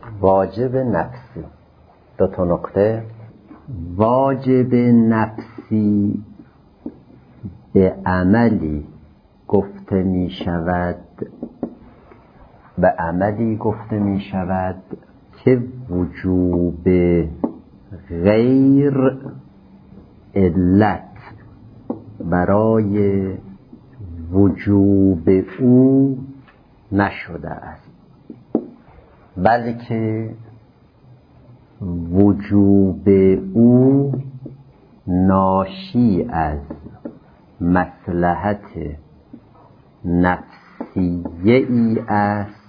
واجب نفسی. دو تا نکته. واجب نفسی به عملی گفته می شود، به عملی گفته می شود که وجوب غیر علت برای وجوب او نشده است، بلکه وجوب او ناشی از مصلحت نفسیه ای است،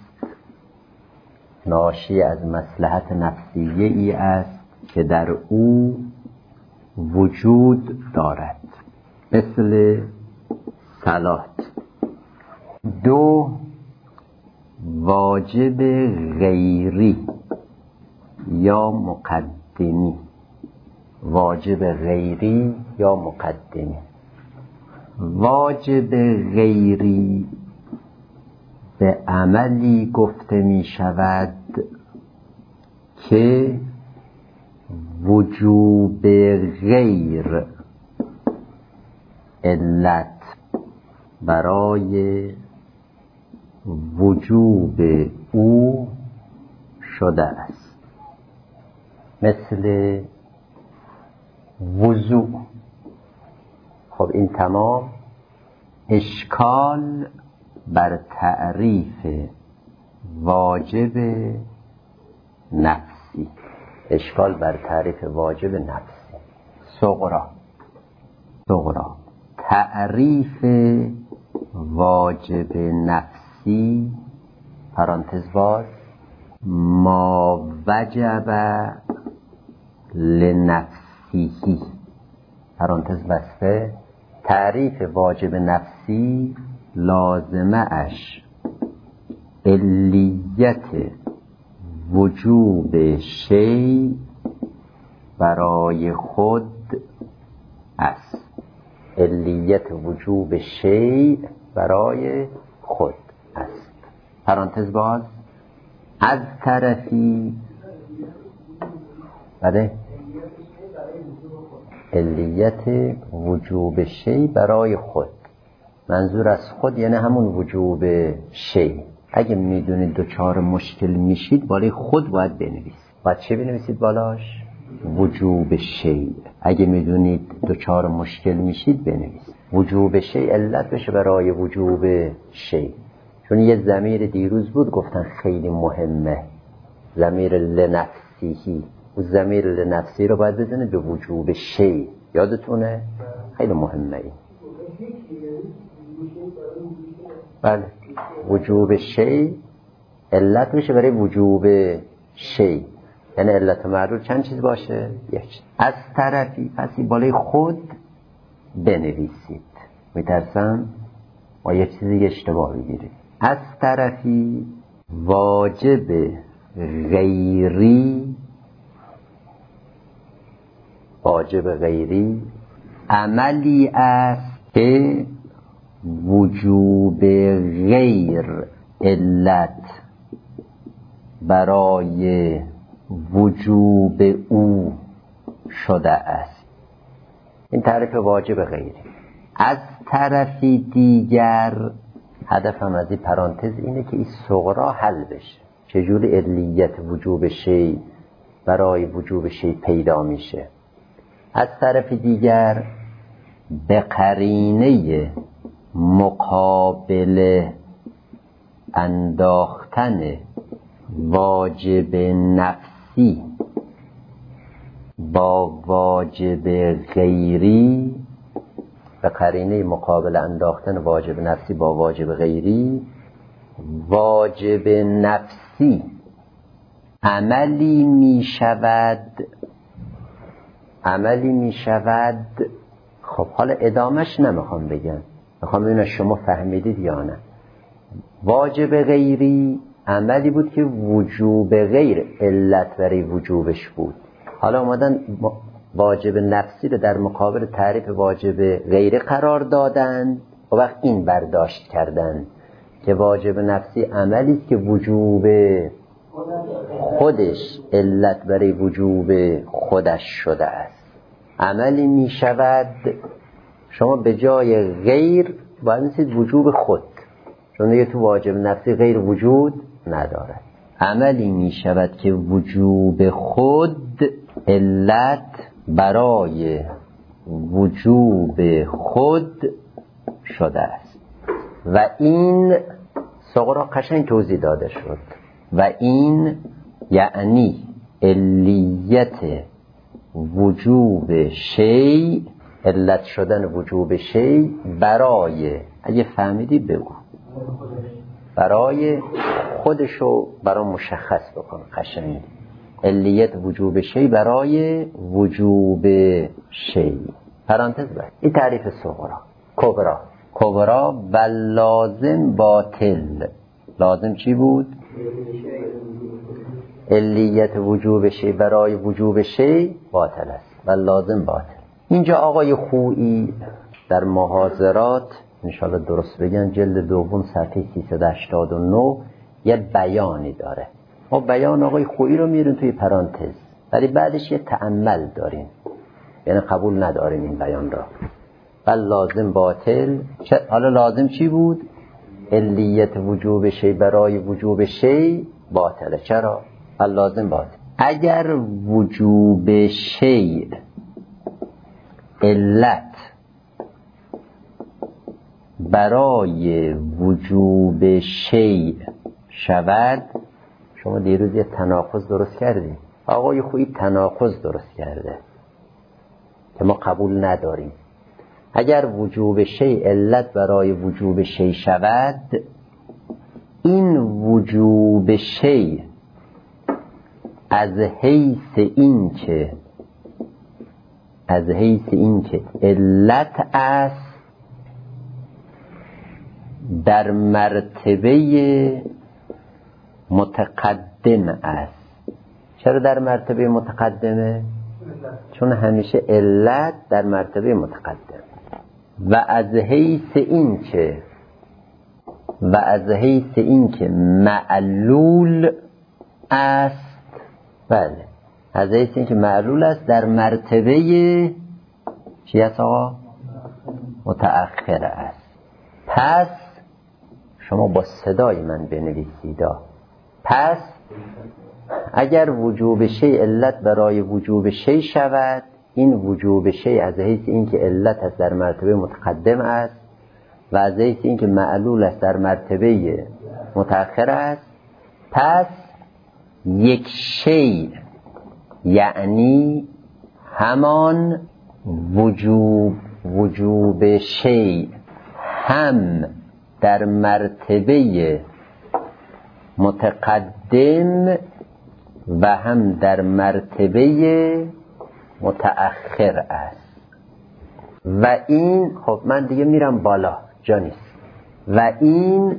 ناشی از مصلحت نفسیه ای است که در او وجود دارد، مثل صلات. دو، واجب غیری یا مقدمی. واجب غیری یا مقدمی. واجب غیری به عملی گفته می شود که وجوب غیر علت برای وجوب او شده است، مثل وضوء. خب این تمام اشکال بر تعریف واجب نفسی. اشکال بر تعریف واجب نفسی. صغرا تعریف واجب نفسی پرانتز باز ما وجب لنفسیه پرانتز بسته. تعریف واجب نفسی لازمه اش علیت وجوب شیء برای خود است. علیت وجوب شیء برای خود است. پرانتز باز. از طرفی بله علیت وجوب شیء برای خود، منظور از خود یعنی همون وجوب شیء. اگه میدونید دچار مشکل میشید بالای خود باید بنویسید. باید چه بنویسید بالاش؟ وجوب شیء. اگه میدونید دچار مشکل میشید بنویسید وجوب شیء علت بشه برای وجوب شیء. چون یه ضمیر دیروز بود گفتن خیلی مهمه، ضمیر لنفسیهی. و ضمیر لنفسی رو باید بزنید به وجوب شیء. یادتونه؟ خیلی مهمه این. بله وجوب شیء علت میشه برای وجوب شیء، یعنی علت معلول چند چیز باشه؟ یک. از طرفی پسی بالای خود بنویسید، میترسم ما یک چیزی اشتباه بگیرید. از طرفی واجب غیری، واجب غیری عملی است که وجوب غیر علت برای وجوب او شده است. این تعریف واجب غیری. از طرفی دیگر هدفم از این پرانتز اینه که این صغرا حل بشه. چجوری علیت وجوب شیء برای وجوب شیء پیدا میشه؟ از طرف دیگر به قرینه مقابل انداختن واجب نفسی با واجب غیری، به قرینه مقابل انداختن واجب نفسی با واجب غیری، واجب نفسی عملی می شود. خب حالا ادامش نمیخوام بگم، میخوام ببینم شما فهمیدید یا نه. واجب غیری عملی بود که وجوب غیر علت برای وجوبش بود. حالا اومدن واجب نفسی رو در مقابل تعریف واجب غیری قرار دادن و وقت این برداشت کردن که واجب نفسی عملی که وجوب خودش علت برای وجوب خودش شده است. عملی می شود شما به جای غیر باید می‌سید وجوب خود، چون دیگه تو واجب نفسی غیر وجود نداره. عملی می شود که وجوب خود علت برای وجوب خود شده است و این سغرا قشنگ توضیح داده شد. و این یعنی علیت وجوب شیء، علت شدن وجوب شیء برای، اگه فهمیدی بگو، برای خودشو برای مشخص بکن قشنگ. علیت وجوب شیء برای وجوب شیء. پرانتز باید این تعریف صغرا. کبرا و لازم باطل. لازم چی بود؟ علیت وجوب شیء برای وجوب شیء باطل است و لازم باطل. اینجا آقای خویی در محاضرات انشاءالله درست بگن جلد دوم صفحه 389 یه بیانی داره. ما بیان آقای خویی رو میریم توی پرانتز، ولی بعدش یه تأمل داریم، یعنی قبول نداریم این بیان را. بل لازم باطل. حالا لازم چی بود؟ علیت وجوب شیء برای وجوب شیء باطله. چرا؟ بل لازم باطل. اگر وجوب شیء علت برای وجوب شیء شود، شما دیروز یه تناقض درست کردیم، آقای خویی تناقض درست کرده که ما قبول نداریم. اگر وجوب شیء علت برای وجوب شیء شود، این وجوب شیء از حیث اینکه علت است در مرتبه متقدم است. چرا در مرتبه متقدمه؟ چون همیشه علت در مرتبه متقدم. و از حیث اینکه معلول است، بله، از حیث اینکه معلول است در مرتبه چی است آقا؟ متأخر است. پس شما با صدای من بنویسید. پس اگر وجوب شیء علت برای وجوب شیء شود، این وجوب شیء از حیث اینکه علت است در مرتبه متقدم است و از حیث اینکه معلول است در مرتبه متأخر است. پس یک شیء یعنی همان وجوب شیء هم در مرتبه متقدم و هم در مرتبه متأخر است. و این، خب من دیگه میرم بالا جا نیست، و این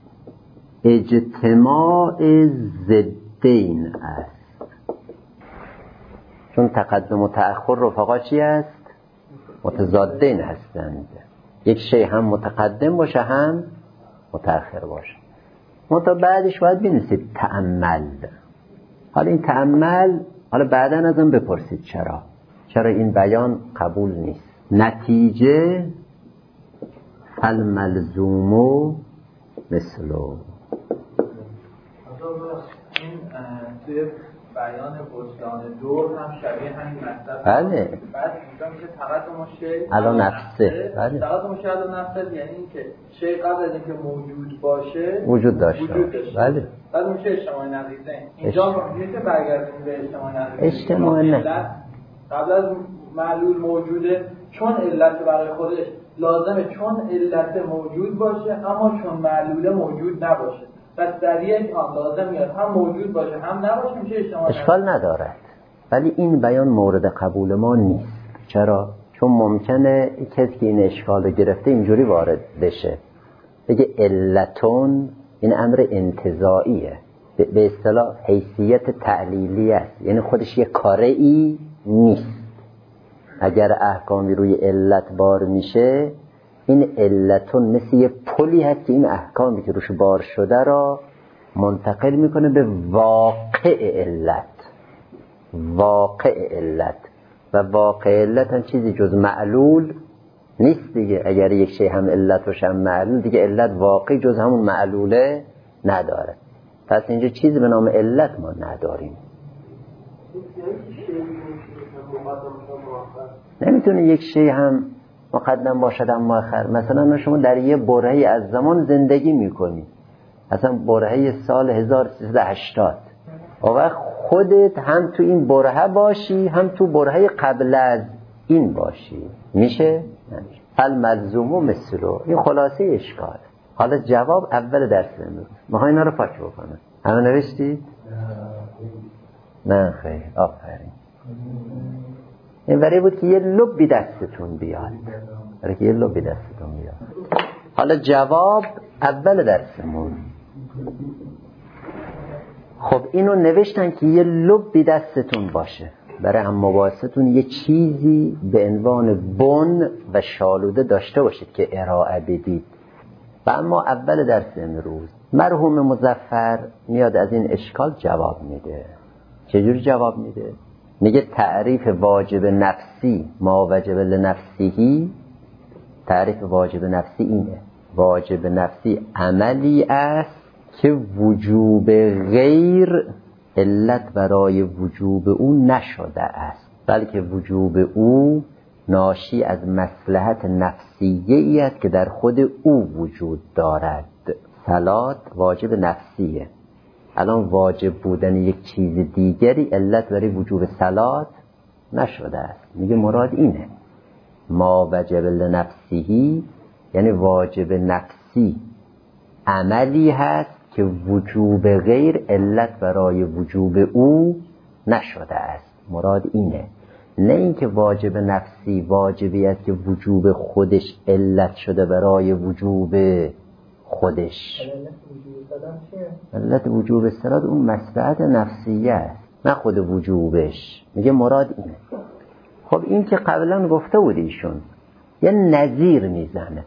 اجتماع ضدین است. چون تقدم و تأخر رفقا چی است؟ متضادین هستند. یک شیء هم متقدم باشه هم متأخر باشه. منتها بعدش باید بنویسید تأمل. حالا این تأمل، حالا بعدا ازم بپرسید چرا این بیان قبول نیست. نتیجه فالملزوم مثلو. این توی بیان بستان دور هم شبیه همین مطلب. بله. بعد اینجا میشه تقدم شیء علی نفسه. بله. تقدم شیء علی نفسه یعنی اینکه شیء قبل از اینکه موجود باشه وجود داشته. بله. بعد میشه اجتماعی نقیضین. اینجا میشه برگردیم به اجتماعی نقیضین. اجتماعی نقیض قبل از معلول موجوده، چون علت برای خودش لازمه چون علت موجود باشه اما چون معلول موجود نباشه. پس در یک آن لازم میاد هم موجود باشه هم نباشه، میشه اجتماعی. اشکال ندارد، ولی این بیان مورد قبول ما نیست. چرا؟ چون ممکنه کسی که این اشکال رو گرفته اینجوری وارد بشه، بگه علتون این امر انتزاعیه، به اصطلاح حیثیت تعلیلی است، یعنی خودش یه کاره‌ای نیست. اگر احکامی روی علت بار میشه، این علتون مثل یه پلی هست که این احکامی که روش بار شده را منتقل میکنه به واقع علت. واقع علت و واقع علت هم چیزی جز معلول نیست دیگه. اگر یک شی هم علت باشه هم معلول، دیگه علت واقعی جز همون معلوله نداره. پس اینجا چیزی به نام علت ما نداریم. نمیتونه یک شی هم مقدم باشد هم مؤخر. مثلا شما در یه برهه‌ای از زمان زندگی میکنی، مثلا برهه سال 1380، و خودت هم تو این برهه باشی هم تو برهه قبل از این باشی، میشه؟ نمیشه. فالملزوم مثلو. این خلاصه اشکال. حالا جواب اول درس امروز میخوای اینا رو پاک بکنه. همه نوشتید؟ نه خیر، آفرین. این برای بود که یه لبی دستتون بیاد، برای که یه لبی دستتون بیاد. حالا جواب اول درسمون. خب اینو نوشتن که یه لبی دستتون باشه، برای هم مباحثتون یه چیزی به عنوان بن و شالوده داشته باشید که ارائه بدید. و اما اول درس امروز مرحوم مظفر میاد از این اشکال جواب میده. چجور جواب میده؟ میگه تعریف واجب نفسی ما وجب لنفسیهی. تعریف واجب نفسی اینه: واجب نفسی عملی است که وجوب غیر علت برای وجوب او نشده است، بلکه وجوب او ناشی از مصلحت نفسیه ای است که در خود او وجود دارد. صلات واجب نفسیه. الان واجب بودن یک چیز دیگری علت برای وجوب صلات نشده است. میگه مراد اینه: ما وجب لنفسیهی، یعنی واجب نفسی عملی هست که وجوب غیر علت برای وجوب او نشده است. مراد اینه، نه اینکه واجب نفسی واجبی است که وجوب خودش علت شده برای وجوب خودش. علت وجوب صلات اون مصلحت نفسیه است، نه خود وجوبش. میگه مراد اینه. خب این که قبلا گفته بود ایشون یه نظیر میزنه.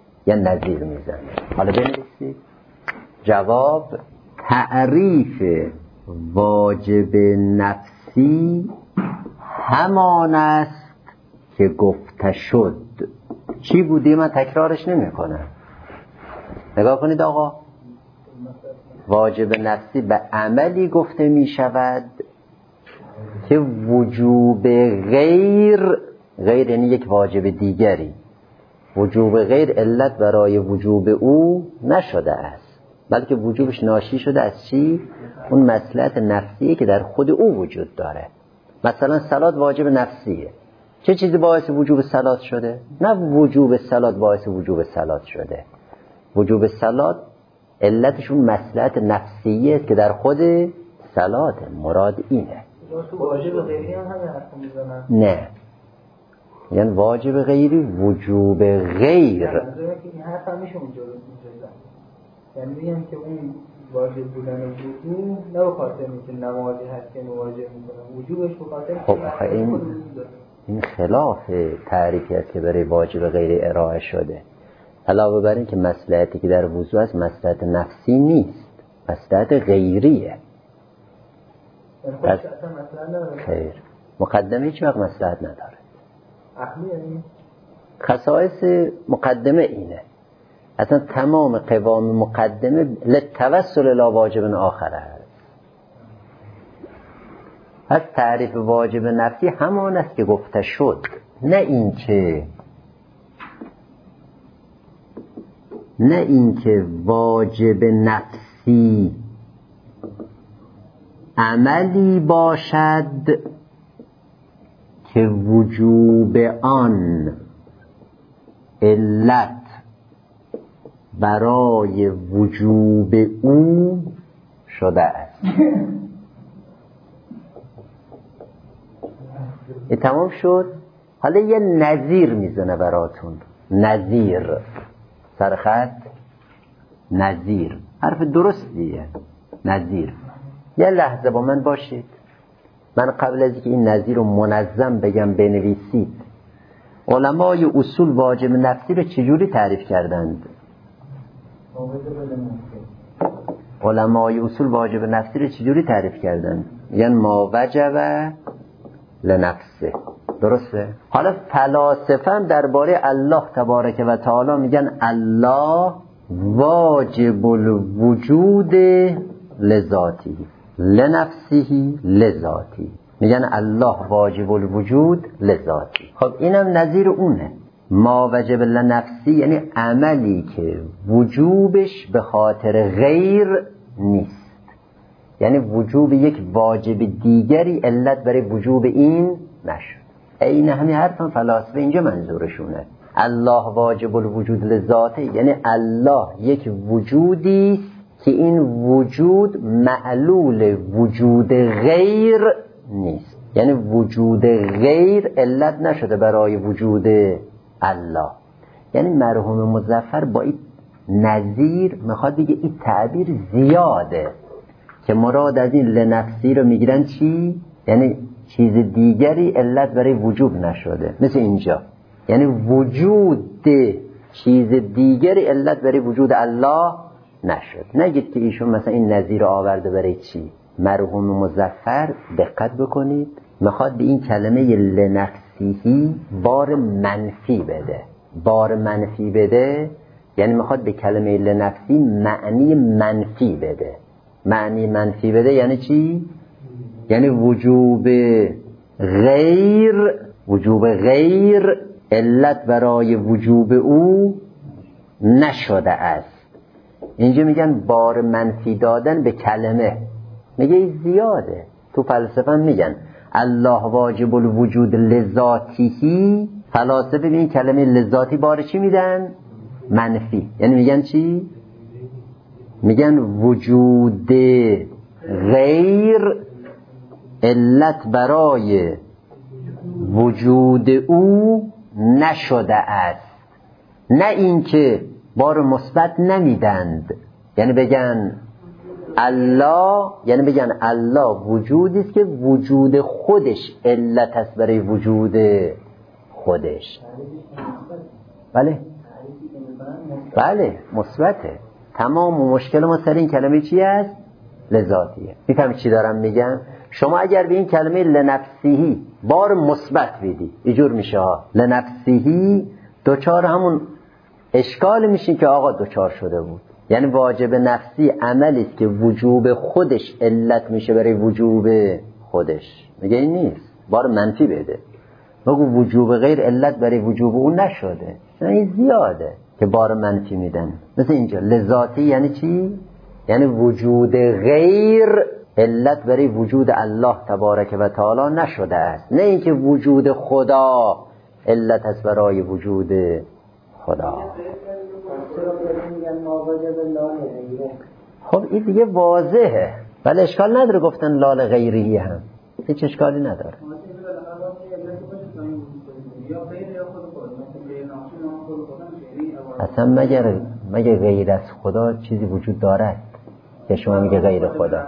حالا بنویسید جواب: تعریف واجب نفسی همان است که گفته شد. چی بودی؟ من تکرارش نمی کنم. نگاه کنید آقا، واجب نفسی به عملی گفته می شود که وجوب غیر یعنی یک واجب دیگری، وجوب غیر علت برای وجوب او نشده است، بلکه وجوبش ناشی شده از چی؟ اون مصلحت نفسیه که در خود او وجود داره. مثلا صلات واجب نفسیه. چه چیزی باعث وجوب صلات شده؟ نه وجوب صلات باعث وجوب صلات شده. وجوب صلات علتش اون مصلحت نفسیه است که در خود صلاته. مراد اینه. واجب غیری هم حرف میزنن؟ نه، یعنی واجب غیری وجوب غیر. این حرف هم میشه اونجا یعنی میگم که اون واجب بودن وجوب نه به خاطر اینکه نمازی هست که واجب میکنه، وجوبش به خاطر خب این خلاف تعریفی است که برای واجب غیر ارائه شده. علاوه بر این که مصلحتی که در وضو است مصلحت نفسی نیست، مصلحت غیریه. پس خیر، مقدمه هیچ وقت مصلحت نداره. یعنی خصائص مقدمه اینه. اصلا تمام قوام مقدمه للتوسل الى واجب آخر است. پس تعریف واجب نفسی همان است که گفته شد، نه اینکه واجب نفسی عملی باشد که وجوب آن علت برای وجوب او شده است. این تمام شد. حالا یه نظیر میزنه براتون. نظیر سرخط، نظیر حرف درستیه. نظیر. یه لحظه با من باشید. من قبل از اینکه این نظیر رو منظم بگم بنویسید. علمای اصول واجب نفسی رو چجوری تعریف کردند؟ علمای اصول واجب نفسی رو چجوری تعریف کردن؟ میگن ما وجب لنفسه. درسته؟ حالا فلاسفه هم درباره الله تبارک و تعالی میگن الله واجب الوجود لذاتی لنفسه لذاتی. میگن الله واجب الوجود لذاتی. خب اینم نظیر اونه. ما وجب لنفسی یعنی عملی که وجوبش به خاطر غیر نیست، یعنی وجوب یک واجب دیگری علت برای وجوب این نشد. این همین حرف فلاسفه اینجا منظورشونه. الله واجب الوجود لذاته یعنی الله یک وجودی که این وجود معلول وجود غیر نیست، یعنی وجود غیر علت نشده برای وجود الله. یعنی مرحوم مظفر با این نظیر میخواد بگه این تعبیر زیاده که مراد از این لنفسی رو میگیرن چی؟ یعنی چیز دیگری علت برای وجود نشده، مثل اینجا یعنی وجود چیز دیگری علت برای وجود الله نشد. نگید که ایشون مثلا این نظیر آورده برای چی. مرحوم مظفر دقت بکنید میخواد به این کلمه لنفسیهی بار منفی بده. بار منفی بده یعنی میخواد به کلمه لنفسی معنی منفی بده. معنی منفی بده یعنی چی؟ یعنی وجوب غیر علت برای وجوب او نشده است. اینجا میگن بار منفی دادن به کلمه. میگه زیاده. تو فلسفه میگن الله واجب الوجود لذاتیهی. فلاسفه به این کلمه لذاتی بار چی میدن؟ منفی. یعنی میگن چی؟ میگن وجود غیر علت برای وجود او نشده است. نه اینکه بار مثبت نمیدند، یعنی بگن الله وجودی است که وجود خودش علت است برای وجود خودش. بله مثبته. تمام مشکل ما سر این کلمه چی است؟ لذاتیه. میفهمی چی دارم میگم؟ شما اگر به این کلمه لنفسیهی بار مثبت بدی اینجور میشه ها. لنفسیهی دوچار همون اشکال میشین که آقا دوچار شده بود. یعنی واجب نفسی عملی است که وجوب خودش علت میشه برای وجوب خودش. میگه این نیست، بار منفی بده. بگو وجوب غیر علت برای وجوب اون نشده. این زیاده که بار منفی میدن. مثل اینجا لذاتی یعنی چی؟ یعنی وجود غیر علت برای وجود الله تبارک و تعالی نشده است. نه اینکه وجود خدا علت است برای وجود خدا. خب این دیگه واضحه، ولی اشکال نداره گفتن لال غیری هم، هیچ اشکالی نداره. اصلا مگر غیر از خدا چیزی وجود دارد که شما میگه غیر خدا؟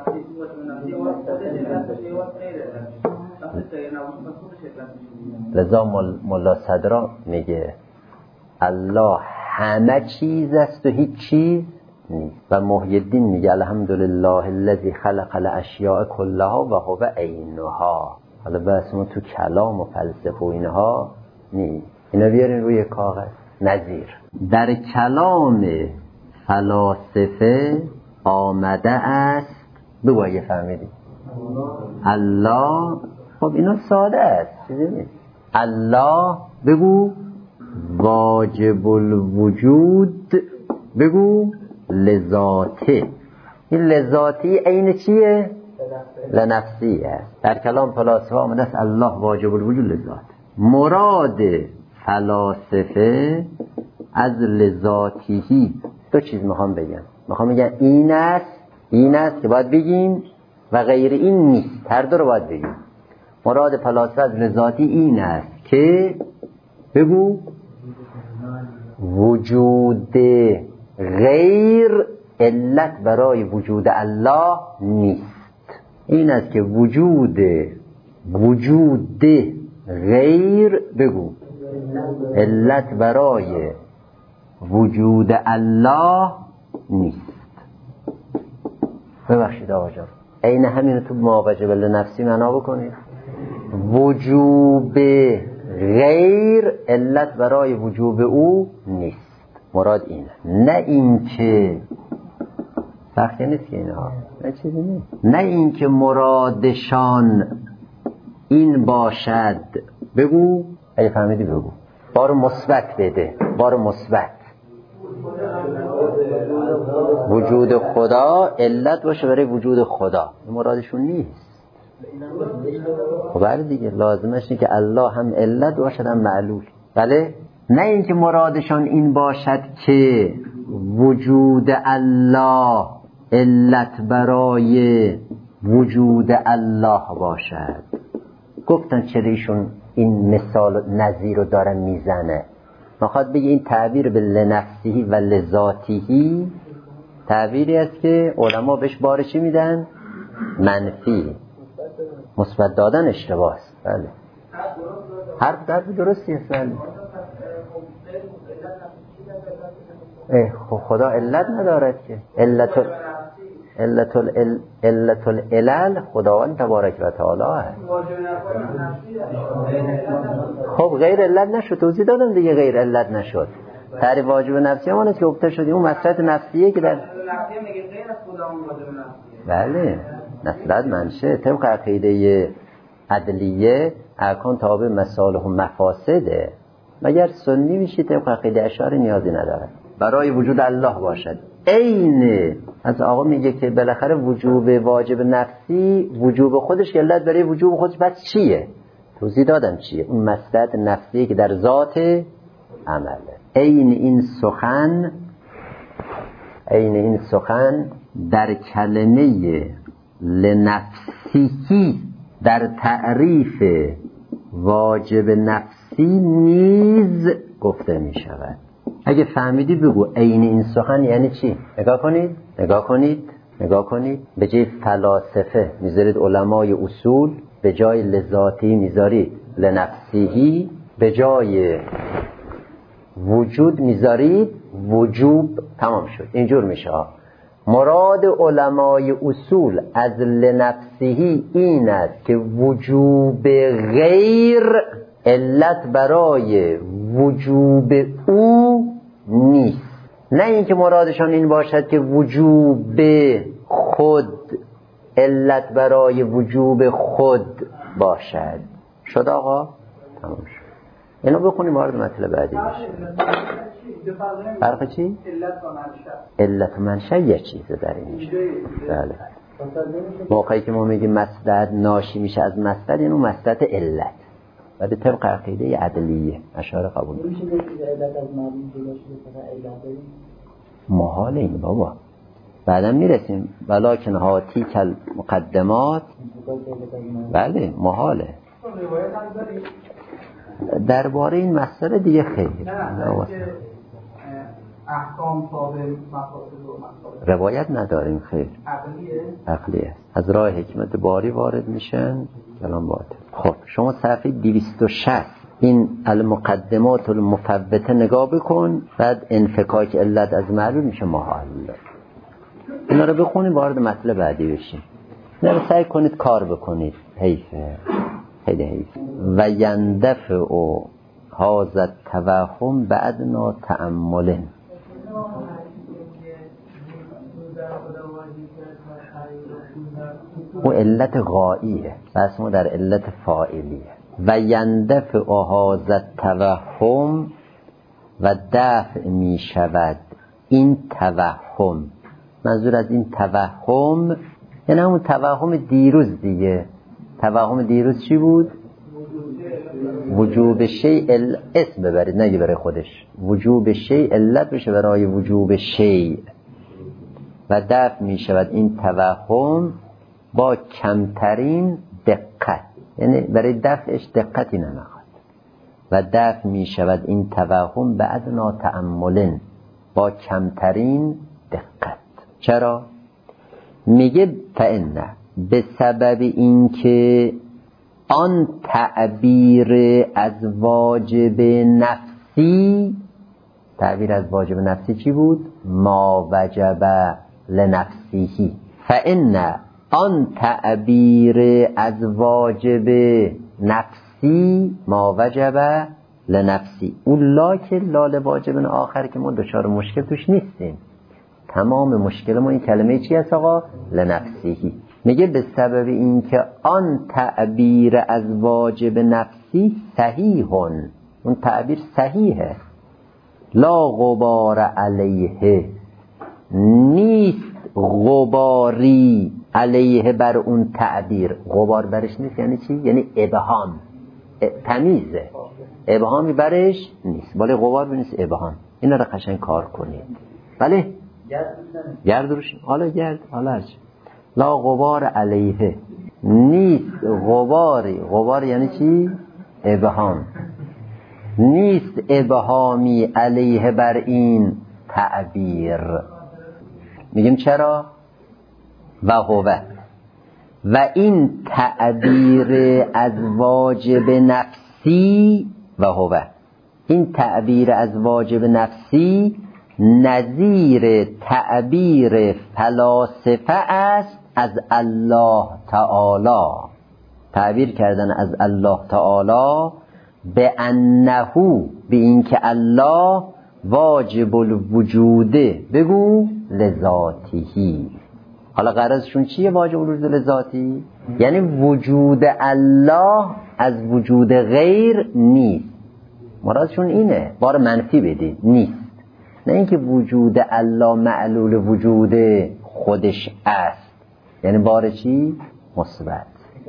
لذا ملا صدرا میگه الله همه چیز است و هیچ چیز نیست. و محی الدین میگه الحمدلله الذی خلق الاشیاء کلها و هو عینها. حالا بس ما تو کلام و فلسفه و اینها نیست. اینا بیارین روی کاغذ. نظیر در کلام فلاسفه آمده است. بگویه فهمیدی الله. خب اینا ساده است، چیزی نیست. الله بگو واجب الوجود، بگو لذاته. این لذاتی عین چیه؟ لنفسی است. در کلام فلاسفه آمده است الله واجب الوجود لذات. مراد فلاسفه از لذاتیهی دو چیز میخوام بگم این است که باید بگیم و غیر این نیست. هر دو رو باید بگیم. مراد فلاسفه از لذاتی این است که بگو وجود غیر علت برای وجود الله نیست. این است که وجود غیر بگو علت برای وجود الله نیست. ببخشید آقا جان، عین همین تو ما وجب لنفسی معنا بکنید. وجوب غیر علت برای وجوب او نیست، مراد اینه. نه این که سختی نیست که اینها، نه چیزی نیست، نه این که مرادشان این باشد. بگو اگه فهمیدی بگو، بار مثبت بده، بار مثبت. وجود خدا علت باشه برای وجود خدا، این مرادشون نیست. خب بله دیگه، لازمش اینه که الله هم علت باشد هم معلول. بله، نه اینکه مرادشان این باشد که وجود الله علت برای وجود الله باشد. گفتن چرا ایشون این مثال نظیر رو داره میزنه؟ میخواد بگه این تعبیر به لنفسیه و لذاتیه تعبیری است که علما بهش بارشی میدن منفی، مثبت دادن اشتباه است. بله، حرف درستی است. بله، خب خدا علت ندارد که، علت العلل خداوند تبارک و تعالی است. خب غیر علت نشد، توضیح دادم دیگه، غیر علت نشد. تعریف واجب نفسی همونه که گفته شدیم اون مسئله نفسیه که در بله نصرت منشه طبق عقیده عدلیه اکان تابع مصالح و مفاسده. مگر سنی میشی طبق عقیده اشعری نیازی نداره برای وجود الله باشد. عین از آقا میگه که بالاخره وجوب واجب نفسی وجوب خودش علت برای وجوب خودش بس چیه؟ توضیح دادم چیه اون مصلحت نفسی که در ذات عمله. عین این سخن در کلمه لنفسیه در تعریف واجب نفسی نیز گفته می شود. اگه فهمیدی بگو عین این سخن یعنی چی؟ نگاه کنید به جای فلاسفه میذارید علمای اصول، به جای لذاتی میذارید لنفسیهی، به جای وجود میذارید وجوب. تمام شد، اینجور میشه. مراد علمای اصول از لنفسیهی این است که وجوب غیر علت برای وجوب او نیست. نه اینکه مرادشان این باشد که وجوب خود علت برای وجوب خود باشد. شد آقا؟ تمام شد. اینو بخونیم وارد مطلب بعدی بشه. فرق چی؟ علت و منشأ یه چیزه در این میشه. بله. موقعی که ما میگیم مصدر ناشی میشه از مصدر، یعنی اون مصدر علت. بعد طبق عقیده عدلیه اشاره قبول میشه. محال این بابا. بعدا میرسیم ولکن هاتی کل مقدمات. بله محاله. درباره این مسئله دیگه خیلی احکام تابع مفاسد روایت نداریم. خیر عقلیه از راه حکمت باری وارد میشن کلام باطل. خب شما صفحه 260 این المقدمات المفوته نگاه بکن، بعد انفکاک علت از معلول میشه محال. اینا رو بخونید وارد مطلب بعدی بشین. اینا رو سعی کنید کار بکنید. حیفه، خیلی حیف. و یندفع او هازت توهم بعدنا تأملن. او علت غائیه، بس ما در علت فاعلیه. و یندفع او هازت توهم و دفع می شود این توهم. منظور از این توهم یعنی همون توهم دیروز دیگه. توهم دیروز چی بود؟ وجوب شیء اسم ببرید نگی برای خودش. وجوب شیء علت بشه برای وجوب شیء و دفع می شود این توهم با کمترین دقت، یعنی برای دفعش دقتی نمیخواد. و دفع می شود این توهم به ادنا تأملن، با کمترین دقت. چرا؟ میگه فإنه به سبب اینکه آن تعبیر از واجب نفسی، تعبیر از واجب نفسی چی بود؟ ما وجب لنفسیه. فإن آن تعبیر از واجب نفسی ما وجب لنفسی، اون لا که لال واجب آخر که ما دچار مشکل توش نیستیم، تمام مشکل ما این کلمه چی هست آقا؟ لنفسیه. میگه به سبب این که آن تعبیر از واجب نفسی صحیحون، اون تعبیر صحیحه، لا غبار علیه، نیست غباری علیه بر اون تعبیر، غبار برش نیست یعنی چی؟ یعنی ابهام، تمیزه، ابهامی برش نیست، ولی غبار نیست، ابهام. اینا رو قشنگ کار کنید. بله گرد روش، حالا گرد، حالا هرچی، لا غبار علیه، نیست غباری، غبار یعنی چی؟ ابهام، نیست ابهامی علیه بر این تعبیر. میگیم چرا؟ و هو، و این تعبیر از واجب نفسی، و هو این تعبیر از واجب نفسی نظیر تعبیر فلاسفه است از الله تعالی. تعبیر کردن از الله تعالی به انه، به این که الله واجب الوجوده، بگو لذاتی. حالا غرضشون چیه واجب الوجود لذاتی؟ یعنی وجود الله از وجود غیر نیست، مرادشون اینه، بار منفی بدید، نیست، نه اینکه وجود الله معلول وجود خودش است، یعنی بار چی؟ مثبت.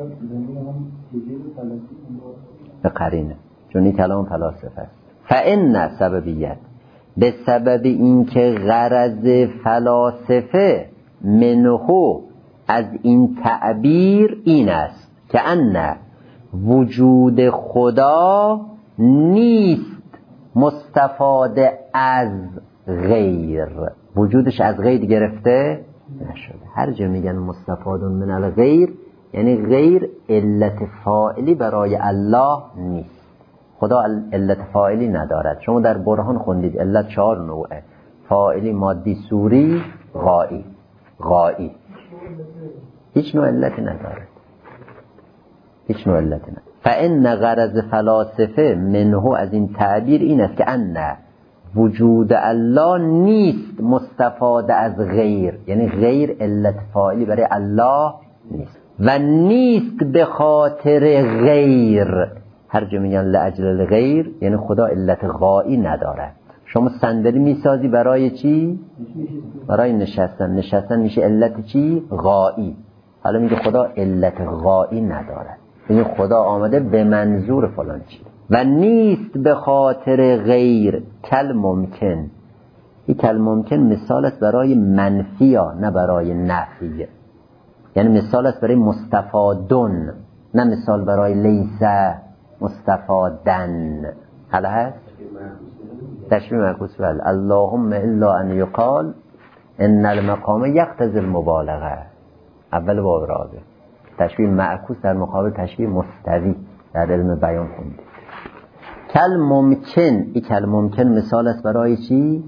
به قرینه، چون این کلام فلاسفه است. فإن سببیت، به سبب اینکه غرض فلاسفه منه از این تعبیر این است که ان وجود خدا نیست مستفاد از غیر، وجودش از غیر گرفته نشده. هر جا میگن مستفادون من الغیر یعنی غیر علت فاعلی برای الله نیست. خدا علت فاعلی ندارد. شما در برهان خوندید علت 4 نوعه: فاعلی، مادی، صوری، غایی. هیچ نوع علتی ندارد، هیچ نوع علتی ندارد. فإن غرض فلاسفه منه از این تعبیر این است که ان وجود الله نیست مستفاد از غیر، یعنی غیر علت فاعلی برای الله نیست و نیست به خاطر غیر. هر جا میگن لاجل الغیر یعنی خدا علت غایی ندارد. شما صندلی میسازی برای چی؟ برای نشستن میشه علت چی؟ غایی. حالا میگه خدا علت غایی ندارد، یعنی خدا آمده به منظور فلان چی. و نیست به خاطر غیر کل ممکن. این کل ممکن مثال است برای منفی ها، نه برای نفی. یعنی مثال است برای مستفادون، نه مثال برای لیسه مستفادن. حالا هست تشبیه معکوس بل اللهم الا ان یقال ان المقام یقتضی المبالغه. اول باب رابع تشبیه معکوس در مقابل تشبیه مستوی در علم بیان خوندید. کل ممکن، این کل ممکن مثال است برای چی؟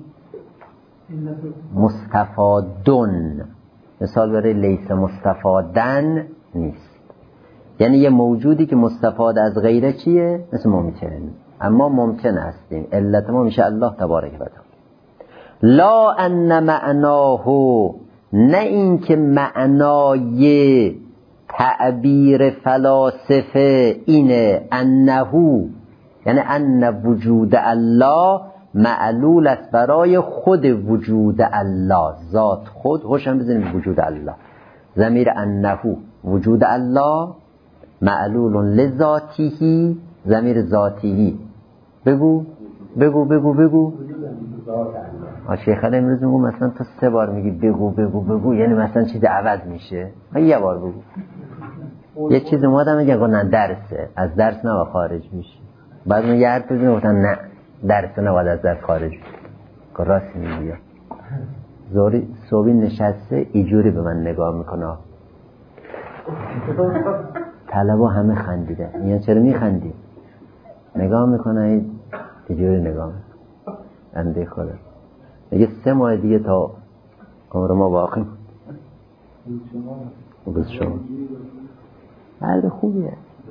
مستفادون. مثال برای لیس مستفادن نیست. یعنی یه موجودی که مستفاد از غیره چیه؟ مثل ممکن، اما ممکن هستیم. علت ما میشه الله تبارک و تعالی. لا ان معناه، نه این که معنای تعبیر فلاسفه اینه انهو، یعنی ان وجود الله معلول است برای خود وجود الله، ذات خود. خوشم بزنیم وجود الله، ضمیر انهو وجود الله معلول لذاته، ضمیر ذاته. بگو بگو بگو بگو. شیخ علی امروز میگو مثلا تو 3 بار میگی بگو بگو بگو، یعنی مثلا چیز عوض میشه. یه بار بگو. یه چیز اومدم میگه نه درسه، از درس نه خارج میشه. بعد من یه حرف بزنم گفتن نه درس نباید از درس خارج میشه. راست میگی. زوری صوبی نشسته اینجوری به من نگاه میکنه. طلبا همه خندیده. میگن چرا میخندی؟ نگاه میکنه اینجوری نگاه میکنه. بنده خدا. میگه 3 ماه دیگه تا عمر ما باقی. بگذار شما بله خوبیه.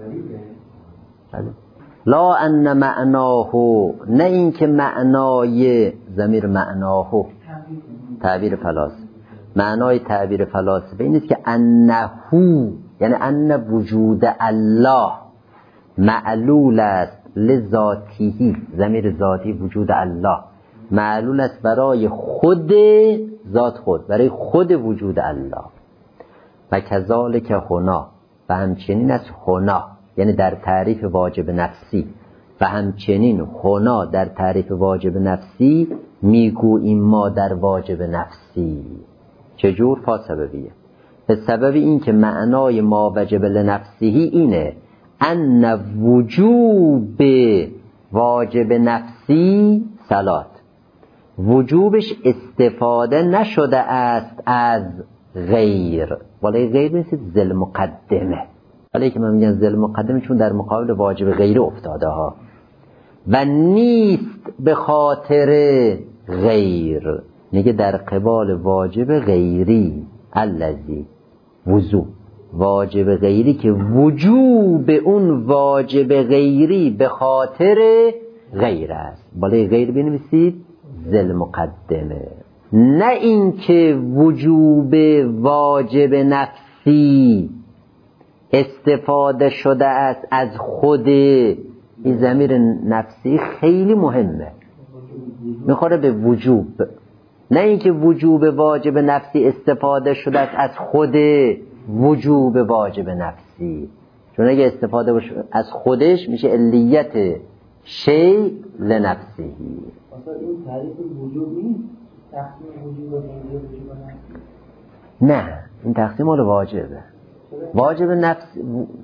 بله. لا ان معناه، نه این که معنای ضمیر معناه تعبیر فلاسفه، معنای تعبیر فلاسفه این است که انهو، یعنی ان وجود الله معلول است لذاته، ضمیر ذاتی وجود الله معلول است برای خود ذات خود، برای خود وجود الله. و کذالک هنا، و همچنین است هنا یعنی در تعریف واجب نفسی، و همچنین هنا در تعریف واجب نفسی میگوییم ما در واجب نفسی. چجور؟ پا سببیه، به سبب این که معنای ما وجب لنفسیه اینه ان وجوب واجب نفسی صلات، وجوبش استفاده نشده است از غیر، ولی غیر نیست ذل مقدمه، ولی که من میگم ذل مقدمه چون در مقابل واجب غیر افتاده ها، و نیست به خاطر غیر، میگه در قبال واجب غیری الذی وضو، واجب غیری که وجوب اون واجب غیری به خاطر غیر است، بالای غیر بنویسید ذل مقدمه، نه این که وجوب واجب نفسی استفاده شده است از خود. این ضمیر نفسی خیلی مهمه، میخوره به وجوب، نه اینکه وجوب واجب نفسی استفاده شده است از خود وجوب واجب نفسی، چون اگه استفاده باشه از خودش میشه علیت شیء لنفسه. اصلا این تعریف وجوب نیست، تقسیم وجوب و غیر وجوب نفسی. نه، این تقسیم مال واجبه. واجب نفس،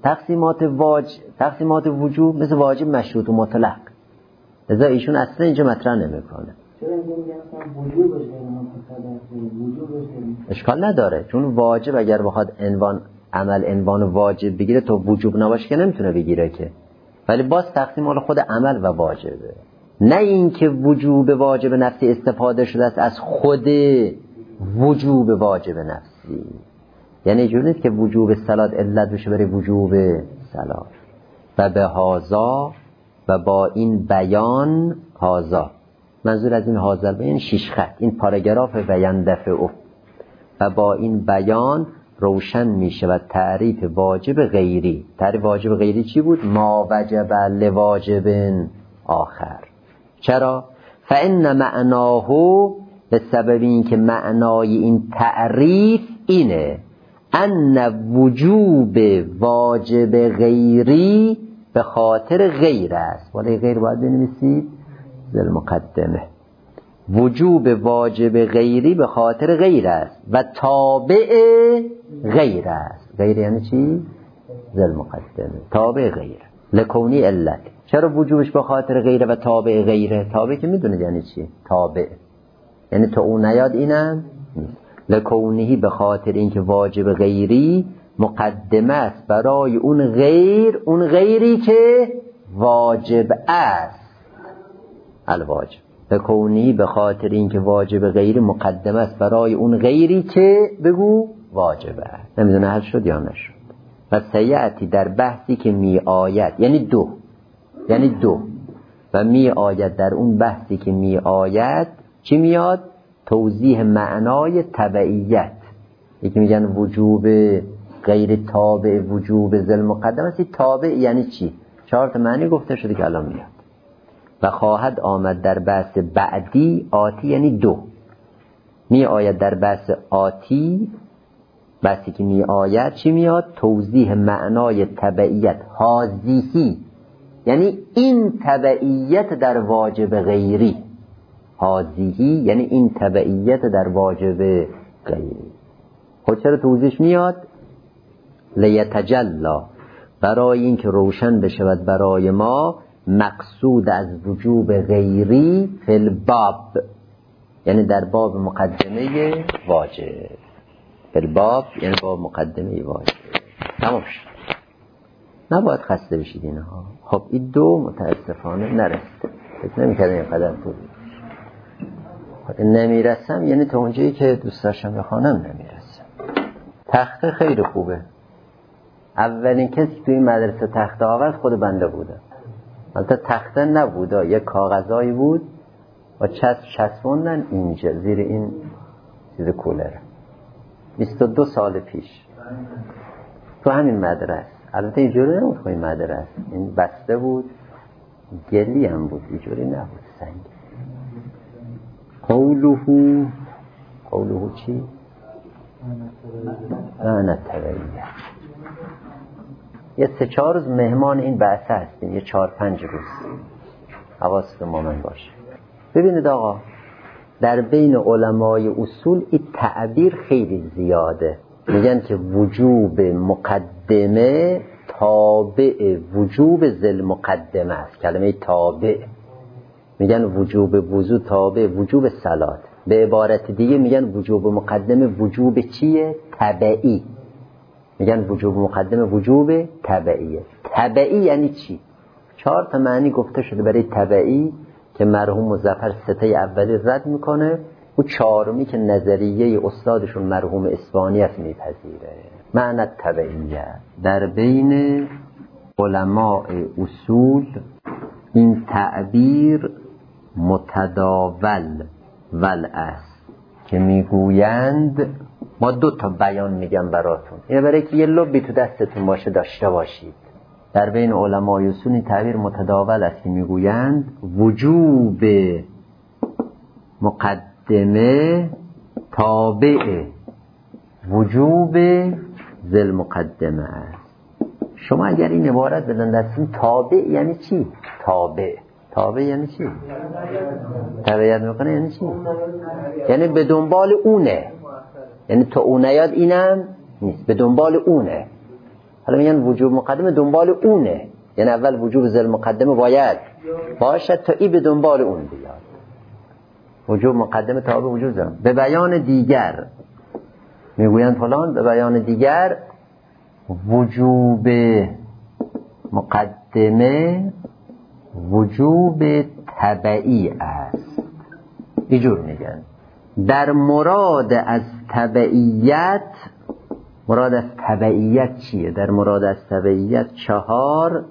تقسیمات وجوب مثل واجب مشروط و مطلق، لذا ایشون اصلا اینجا مطرح نمیکنه. چرا اینجا میگن اصلا وجوبش غیر متصرف، وجوبش اشکال نداره، چون واجب اگر بخواد عنوان واجب بگیره تو وجوب نباشه که نمیتونه بگیره که، ولی باز تقسیم مال خود عمل و واجبه، نه این که وجوب واجب نفسی استفاده شده است از خود وجوب واجب نفسی. یعنی اینجوری نیست که وجوب صلات علت بشه برای وجوب صلات. و به هازا، و با این بیان، هازا منظور از این هازا بیان 6 خط، این پاراگراف بیان دفعه، و با این بیان روشن می شود تعریف واجب غیری. تعریف واجب غیری چی بود؟ ما وجب لواجب آخر. چرا؟ فإن معناه، به سبب این که معنای این تعریف اینه ان وجوب واجب غیری به خاطر غیر است، ولی غیر باید بنویسید ذل مقدمه، وجوب واجب غیری به خاطر غیر است و تابع غیر است. غیر یعنی چی؟ ذل مقدمه، تابع غیر لکونی علت. چرا وجوبش به خاطر غیره و تابع غیره؟ تابع که میدونید یعنی چی؟ تابع یعنی تو اون نیاد اینم نیست. لکونهی به خاطر اینکه واجب غیری مقدمه است برای اون غیر، اون غیری که واجب است. الواجب لکونهی به خاطر اینکه واجب غیری مقدمه است برای اون غیری که بگو واجب است. نمیدونه حل شد یا نشد. و سیعتی در بحثی که می آید، یعنی دو و می آید در اون بحثی که می آید چی میاد؟ توضیح معنای تبعیت. یکی میگن وجوب غیر تابع وجوب ذل مقدم است. تابع یعنی چی؟ 4 معنی گفته شده که الان میاد. و خواهد آمد در بحث بعدی، آتی یعنی 2 می آید در بحث آتی، بحثی که می آید چی میاد؟ توضیح معنای تبعیت. هازیهی یعنی این تبعیت در واجب غیری، هازیهی یعنی این تبعیت در واجب غیری. خود چرا توضیحش میاد؟ لیتجلا، برای این که روشن بشود برای ما مقصود از وجوب غیری فی الباب، یعنی در باب مقدمه واجب. فی الباب یعنی باب مقدمه واجب. تمام شد. نباید خسته بشید اینها. خب این 2 متاسفانه نرسید. فکر نمی‌کردم اینقدر طول نمیرسم، یعنی تا اونجایی که دوست داشتم بخوانم نمیرسم. تخته خیلی خوبه. اولین کسی توی این مدرسه تخته آورد خود بنده بوده. البته تخته نبوده، یک کاغذایی بود و چسبوندن اینجا زیر این چیز کولر. 22 سال پیش تو همین مدرسه. البته اینجوری نبود که این مدرسه، این بسته بود، گلی هم بود، اینجوری نبود، سنگ. قوله چی؟ انا تبعیه. یه 3-4 روز مهمان این بحثه هستیم، یه 4-5 روز. حواستون مومن باشه. ببینید آقا، در بین علمای اصول این تعبیر خیلی زیاده. میگن که وجوب مقدمه تابع وجوب ذل مقدمه است. کلمه تابع میگن وجوب وضو تابع وجوب صلات. به عبارت دیگه میگن وجوب مقدمه وجوب چیه؟ تبعی. میگن وجوب مقدمه وجوب تبعیه. تبعی یعنی چی؟ 4 تا معنی گفته شده برای تبعی که مرحوم مظفر 3 اولی رد میکنه، و 4می که نظریه استادشون مرحوم اصفهانی است میپذیره. معنی تبعیه در بین علماء اصول این تعبیر متداول است که میگویند، ما 2 تا بیان میگم براتون، اینه برای که یه لبی تو دستتون باشه داشته باشید. در بین علمای اصول این تعبیر متداول است که میگویند وجوب مقدمه تابع وجوب ذل مقدمه است. شما اگر این عبارت بدن دستون تابع یعنی چی؟ تابع یعنی چی؟ تبعیت میکنه یعنی چی؟ یعنی به دنبال اونه، یعنی تا اونه یاد اینم نیست، به دنبال اونه. حالا میگن وجوب مقدمه دنبال اونه، یعنی اول وجوب ذل مقدمه باید باشد تا ای به دنبال اون بیاد. وجوب مقدمه تابع وجوب ذل. به بیان دیگر میگویند فلان، به بیان دیگر وجوب مقدمه وجوب تبعی است. اینجور میگن. در مراد از تبعیت چیه؟ در مراد از تبعیت 4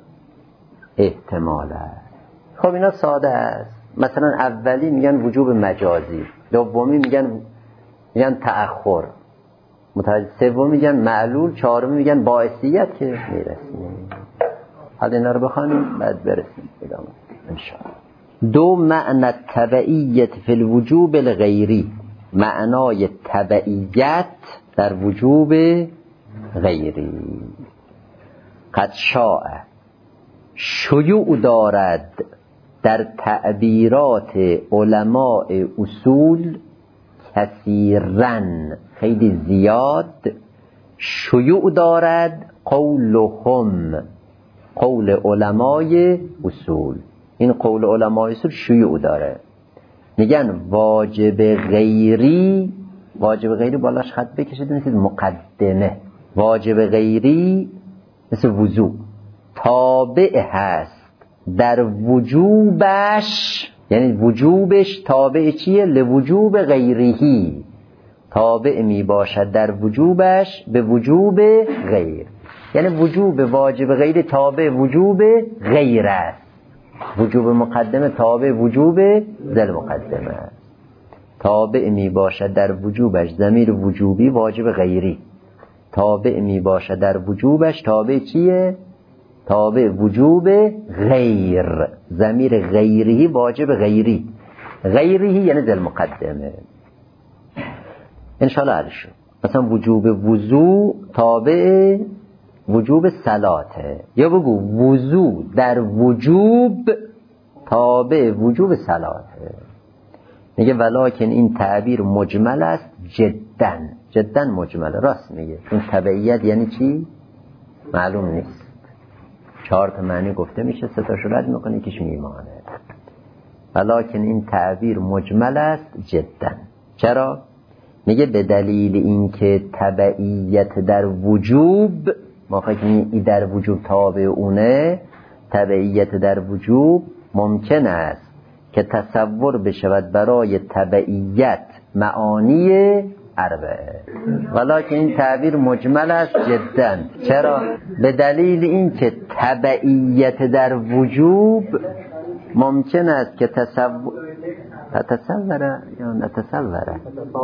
احتمال است. خب اینا ساده است. مثلا اولی میگن وجوب مجازی، دومی میگن تأخر، سومی میگن معلول، 4می میگن باعثیت که میرسیم. حالا اینا رو بخوانیم بعد برسیم ادامه انشاءالله. 2 معنی تبعیت فی الوجوب الغیری، معنای تبعیت در وجوب غیری. قد شاء، شیوع دارد در تعبیرات علماء اصول کثیرن، خیلی زیاد شیوع دارد قولهم، قول علمای اصول. این قول علمای اصول شیوع داره. میگن واجب غیری بالاش خط بکشید مثل مقدمه، واجب غیری مثل وضو تابع هست در وجوبش، یعنی وجوبش تابع چیه؟ لوجوب غیریهی، تابع می باشد در وجوبش به وجوب غیر، یعنی وجوب واجب غیر تابع وجوب غیر است. وجوب مقدمه تابع وجوب ذل مقدمه است. تابع می باشد در وجوبش ضمیر وجوبی واجب غیری، تابع می باشد در وجوبش تابع چیه؟ تابع وجوب غیر، ضمیر غیری واجب غیری، غیری یعنی ذل مقدمه. انشاءالله حل شد. مثلا وجوب وضو تابع وجوب صلاته، یا بگو وضو در وجوب تابع وجوب صلاته. میگه ولکن این تعبیر مجمل است جدا مجمله. راست میگه. این تبعیت یعنی چی؟ معلوم نیست. 4 تا معنی گفته میشه، 3 تاشو رد میکنه، یکیش میمانه. ولکن این تعبیر مجمل است جدا. چرا؟ میگه به دلیل اینکه تبعیت در وجوب، ما فکر می‌کنیم در وجوب تابع اونه، تبعیت در وجوب ممکن است که تصور بشود برای تبعیت معانی اربعه. ولکن این تعبیر مجمل است جدا. چرا؟ به دلیل این که تبعیت در وجوب ممکن است که تتصوره یا نتصوره،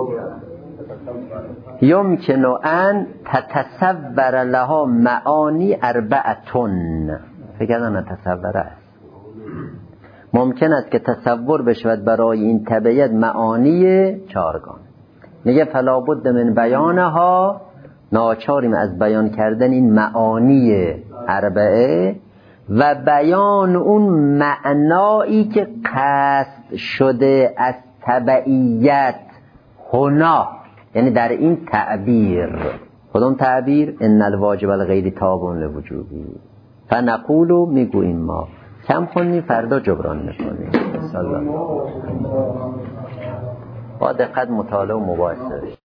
یمکن ان تتصور لها معانی اربعتون. فکر کردن نتصوره است. ممکن است که تصور بشود برای این تبعیت معانی چارگان. میگه فلا بد من بیانها، ناچاریم از بیان کردن این معانی اربعه و بیان اون معنایی که قصد شده از تبعیت هنا، یعنی در این تعبیر. کدوم تعبیر؟ ان الواجب الغیر تابع لوجوبی. فنقولو میگوییم ما کم کنی فردا جبران میکنیم. با دقت مطالعه و مباحثه.